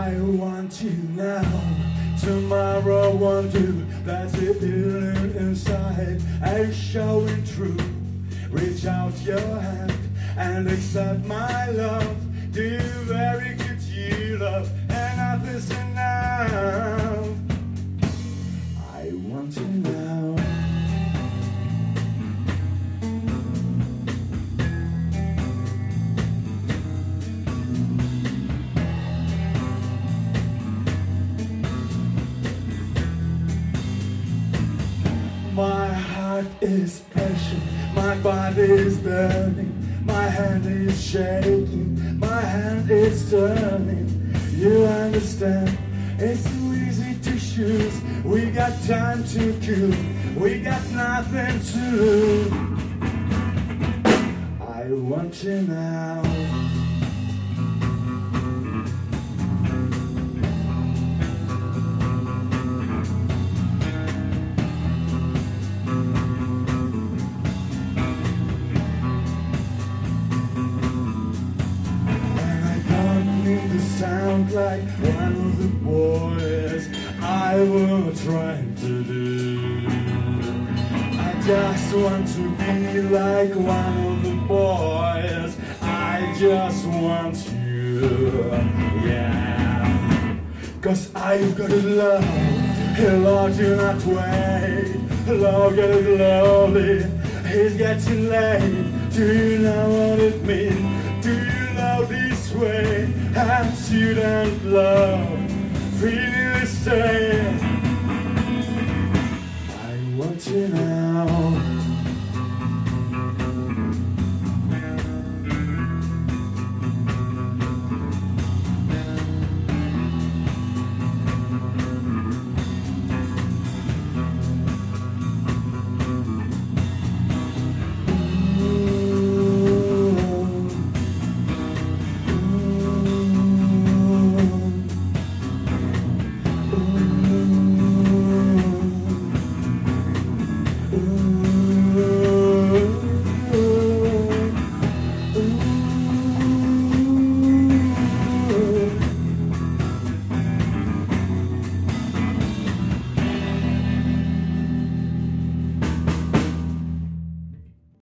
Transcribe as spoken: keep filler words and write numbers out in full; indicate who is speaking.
Speaker 1: I want you now, tomorrow won't do. That's the feeling inside, I showing through. Reach out your hand and accept my love. Do you very good you love, and nothing's enough. I want you now. My heart is passion, my body is burning, my hand is shaking, my hand is turning. You understand, it's too easy to choose. We got time to kill, we got nothing to lose. I want you now. Sound like one of the boys I was trying to do. I just want to be like one of the boys. I just want you, yeah. Cause I've got a love, a love do not wait. Love get lovely, it's getting late. Do you know what it means? Do you love this way? And student love, feeling the same. I want you now.